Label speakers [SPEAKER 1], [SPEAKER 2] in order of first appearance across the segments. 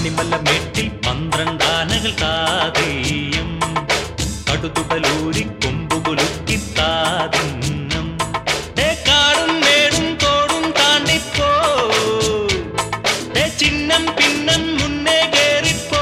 [SPEAKER 1] മണിമലമേട്ടിൽ 12 ആനകൾ താതേയം കടുതുടലൂരി കൊമ്പുകുലുക്കി താതിന്നം കാടും മേടും തോടും താണ്ടിപ്പോ ചിഹ്നം പിന്നം മുന്നേ കേറിപ്പോ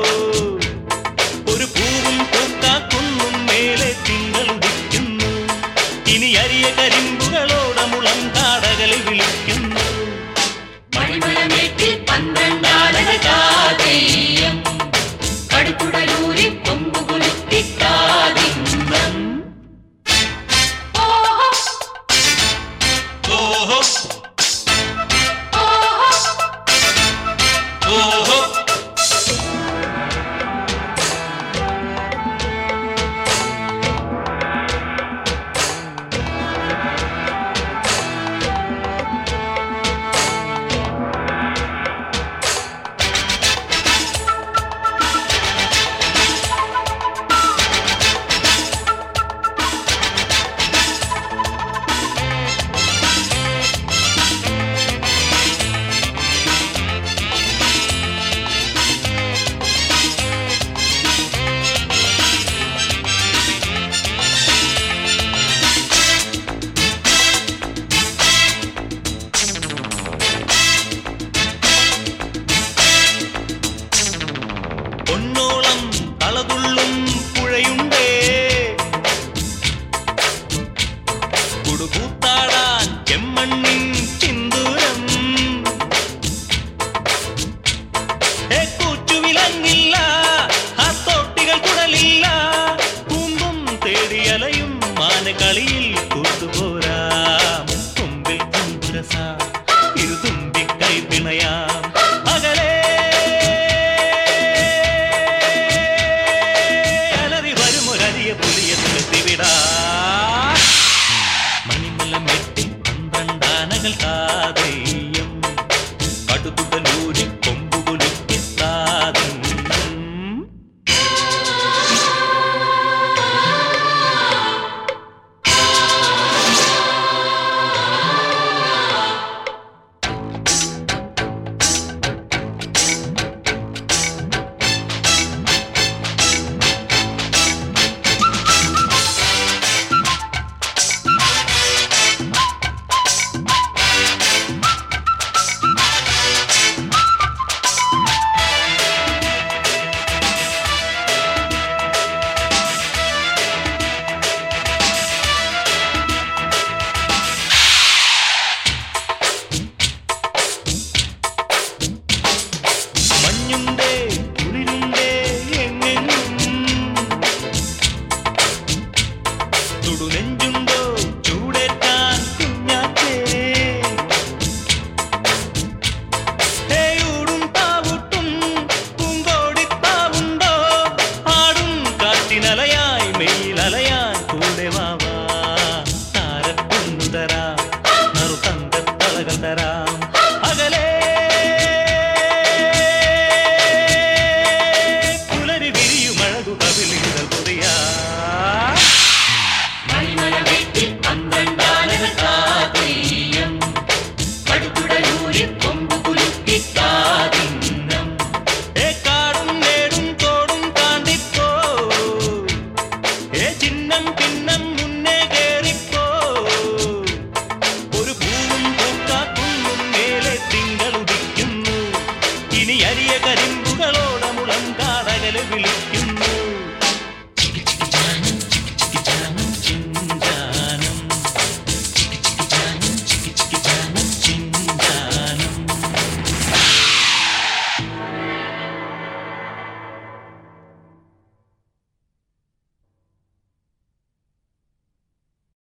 [SPEAKER 1] ഒരു പൂവും പൂക്കാക്കുന്നും മേലെ തിങ്കളുദിക്കുന്നു ഇനി അരിയ കരിമ്പുകളോടെ മുളം കാടകളിൽ വിളിക്കുന്നു
[SPEAKER 2] മണിമലമേട്ടിൽ 12 ആനകൾ താതേയം കടുതുടലൂരി കൊമ്പുകുലുക്കി താതിന്നം
[SPEAKER 1] പൊന്നോളം തളതുള്ളും പുഴയുണ്ടേ കുടുകൂത്താടാൻ ചെമ്മണ്ണിൻ ചിന്തൂരം കൂച്ചുവിലങ്ങില്ല ആ തോട്ടികൾ കുടലില്ല കുമ്പും തേടിയലയും മാനകളിയിൽ കൂട്ടുപോരാം കുമ്പിൽ തുമ്പുരസ ഇരുതുമ്പി കൈ പിണയാം അകലെ മണിമലമേട്ടിൽ 12 ആനകൾ താതേയം